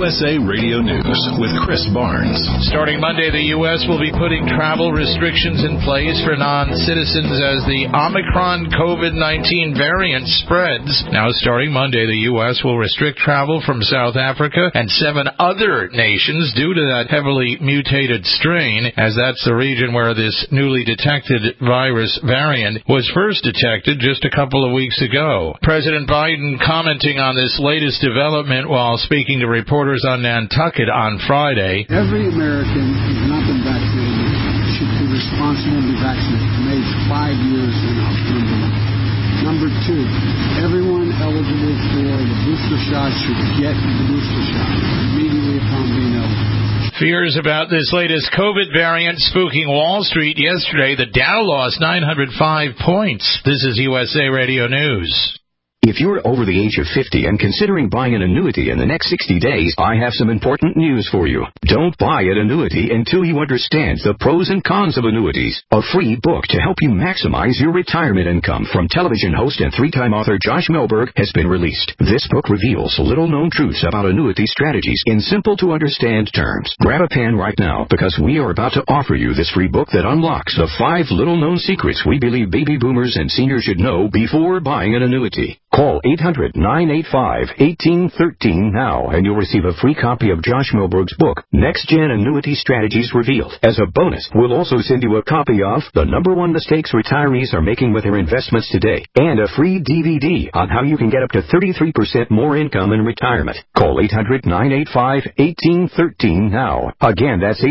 USA Radio News with Chris Barnes. Starting Monday, the U.S. will be putting travel restrictions in place for non-citizens as the Omicron COVID-19 variant spreads. Now, starting Monday, the U.S. will restrict travel from South Africa and 7 other nations due to that heavily mutated strain, as that's the region where this newly detected virus variant was first detected just a couple of weeks ago. President Biden commenting on this latest development while speaking to reporters on Nantucket on Friday. Every American who's not been vaccinated should be responsible and be vaccinated from age 5 years and up. Number 2, everyone eligible for the booster shot should get the booster shot immediately upon being eligible. Fears about this latest COVID variant spooking Wall Street yesterday. The Dow lost 905 points. This is USA Radio News. If you're over the age of 50 and considering buying an annuity in the next 60 days, I have some important news for you. Don't buy an annuity until you understand the pros and cons of annuities. A free book to help you maximize your retirement income from television host and 3-time author Josh Melberg has been released. This book reveals little-known truths about annuity strategies in simple-to-understand terms. Grab a pen right now because we are about to offer you this free book that unlocks the 5 little-known secrets we believe baby boomers and seniors should know before buying an annuity. Call 800-985-1813 now, and you'll receive a free copy of Josh Melberg's book, Next Gen Annuity Strategies Revealed. As a bonus, we'll also send you a copy of The #1 Mistakes Retirees Are Making with Their Investments Today, and a free DVD on how you can get up to 33% more income in retirement. Call 800-985-1813 now. Again, that's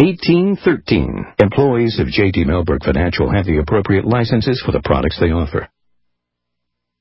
800-985-1813. Employees of J.D. Melberg Financial have the appropriate licenses for the products they offer.